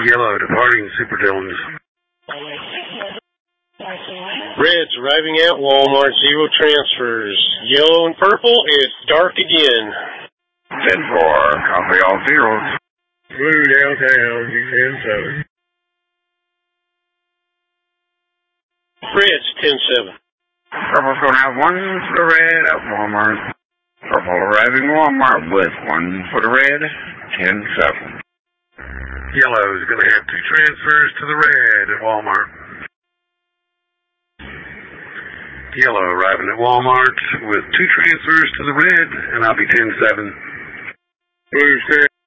Yellow departing Super Dillons. Red's arriving at Walmart, 0 transfers. Yellow and purple, it's dark again. 10-4, copy all zeros. Blue downtown, 10-7. Red's 10-7. Purple's going to have 1 for the red at Walmart. Purple arriving Walmart with 1 for the red, 10-7. Yellow's going to have 2 transfers to the red at Walmart. Yellow arriving at Walmart with 2 transfers to the red, and I'll be 10-7. Blue's 10-7,